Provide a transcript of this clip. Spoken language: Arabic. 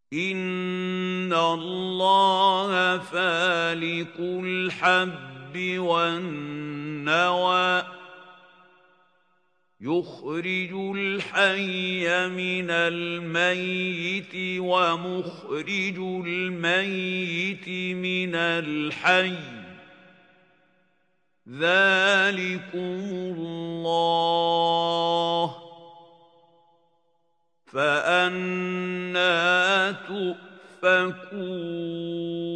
إِنَّ اللَّهَ فَالِقُ الْحَبِّ وَالنَّوَىٰ يُخْرِجُ الْحَيَّ مِنَ الْمَيِّتِ وَمُخْرِجُ الْمَيِّتِ مِنَ الْحَيِّ ۚ ذَٰلِكُمُ اللَّهُ ۖ فَأَنَّىٰ تُؤْفَكُونَ